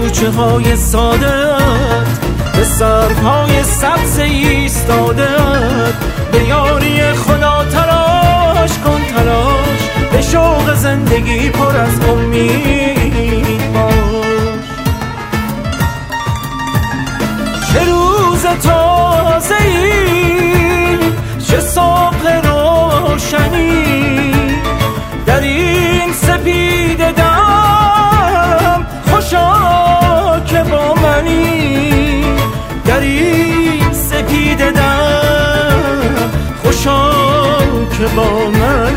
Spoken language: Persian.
کوچه های سادت، به سرهای سبز ایستادت، به یاری خدا تلاش کن تلاش، به شوق زندگی پر از امید باش. چه روز تازه‌ای، چه صبح روشنی، در این سپیده دم خوشا که با منی، در این سپیده دم خوشا که با من.